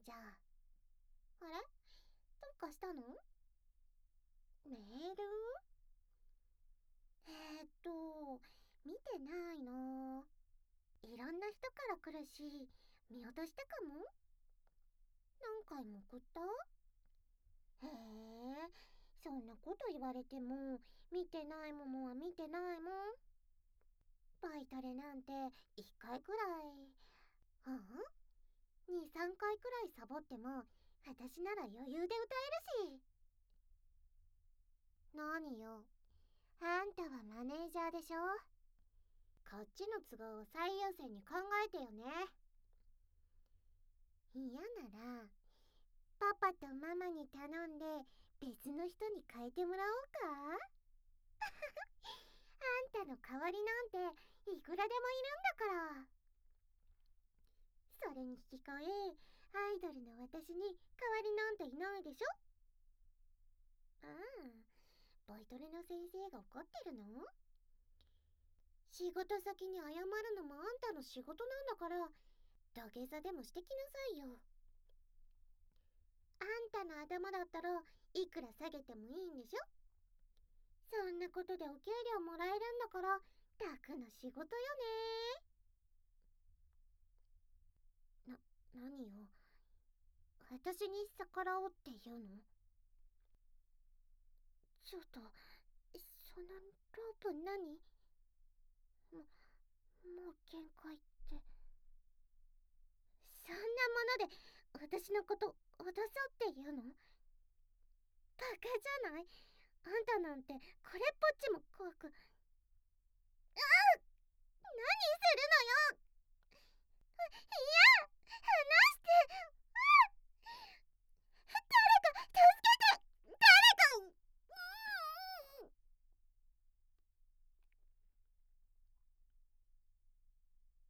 じゃあ。あれ、どうかしたの？メール？見てないの。いろんな人から来るし、見落としたかも。何回も送った？へえ、そんなこと言われても、見てないものは見てないもん。バイトレなんて1回くらい、2、3回くらいサボっても、私なら余裕で歌えるし。何よ、あんたはマネージャーでしょ。こっちの都合を最優先に考えてよね。嫌ならパパとママに頼んで別の人に変えてもらおうか。あんたの代わりなんていくらでもいるんだから。それに引き換え、アイドルの私に代わりなんていないでしょ。ああ、ボイトレの先生が怒ってるの？仕事先に謝るのもあんたの仕事なんだから、土下座でもしてきなさいよ。あんたの頭だったらいくら下げてもいいんでしょ。そんなことでお給料もらえるんだから、楽の仕事よね。何よ、私に逆らおうって言うの？ちょっと、そのロープ何？もう限界って。そんなもので私のこと脅そうって言うの？バカじゃない？あんたなんてこれっぽっちも怖く。何するのよ。嫌！